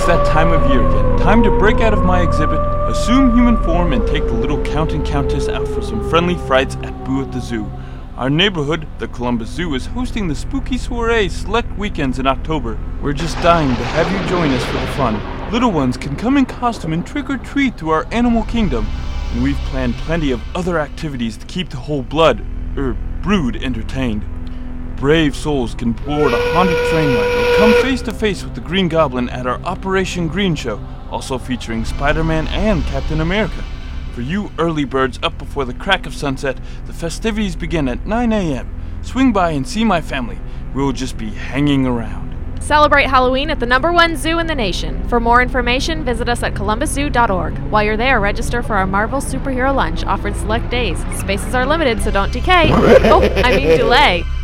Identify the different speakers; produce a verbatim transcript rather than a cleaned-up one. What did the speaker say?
Speaker 1: It's that time of year again. Time to break out of my exhibit, assume human form, and take the little Count and Countess out for some friendly frights at Boo at the Zoo. Our neighborhood, the Columbus Zoo, is hosting the Spooky Soiree select weekends in October. We're just dying to have you join us for the fun. Little ones can come in costume and trick or treat through our animal kingdom. And we've planned plenty of other activities to keep the whole blood, er, brood entertained. Brave souls can board a haunted train ride or come face to face with the Green Goblin at our Operation Green Show, also featuring Spider-Man and Captain America. For you early birds up before the crack of sunset, the festivities begin at nine a.m. Swing by and see my family. We'll just be hanging around.
Speaker 2: Celebrate Halloween at the number one zoo in the nation. For more information, visit us at columbus zoo dot org. While you're there, register for our Marvel Superhero Lunch offered select days. Spaces are limited, so don't decay. Oh, I mean delay.